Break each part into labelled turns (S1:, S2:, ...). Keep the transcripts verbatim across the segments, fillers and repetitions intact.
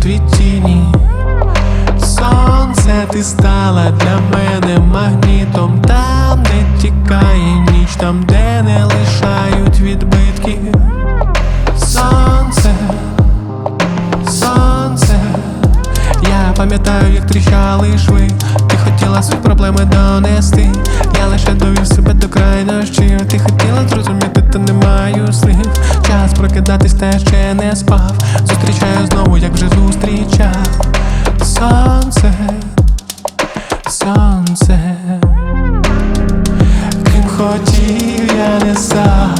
S1: від тіні. Сонце, ти стала для мене магнітом, там, де тікає ніч, там, де не лишають відбитки. Сонце, сонце, я пам'ятаю, як тріщали шви. Ти хотіла свої проблеми донести, я лише довів себе до крайнощів. Ти хотіла зрозуміти, та не маю слів. Час прокидатись, та ще не спав. Зустрічаю знову, як вже зустрічав. Сонце, сонце, ким хотів, я не став.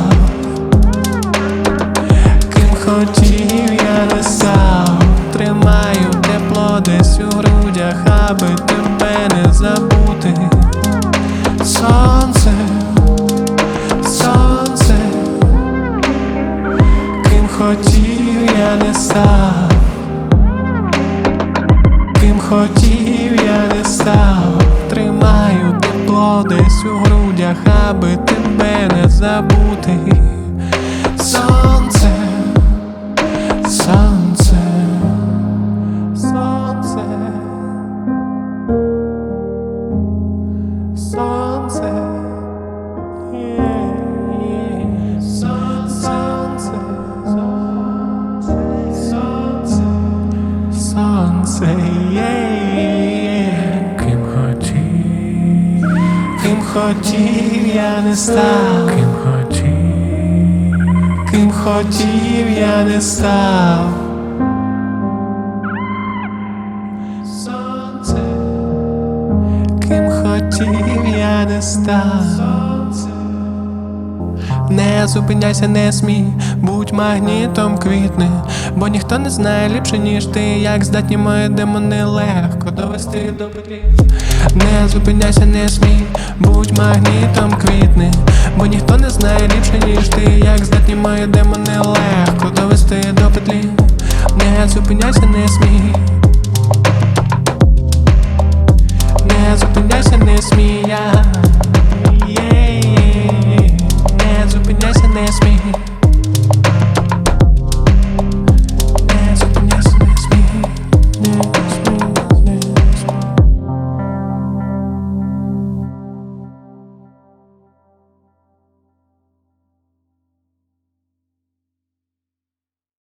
S1: Ким хотів, я не став. Тримаю тепло десь у грудях, аби тебе не забути. Сонце, сонце, ким хотів, я не став. Ким хотів, я не став. Тримаю тепло десь у грудях, аби тебе не забути. Сонце, сонце, сонце, сонце, yeah, yeah. Сонце, сонце, сонце, yeah. Ким хотів, ким хотів, я не став. Ким хотів, ким хотів, я не став. Сонце, ким хотів, я не став. Не зупиняйся, не смій, будь магнітом, квітни, бо ніхто не знає ліпше, ніж ти, як здатні мої демони легко довести до петлі. Не зупиняйся, не смій, будь магнітом, квітни, бо ніхто не знає ліпше, ніж ти, як здатні мої демони легко довести до петлі. Не зупиняйся, не смій. Не зупиняйся, не смій, я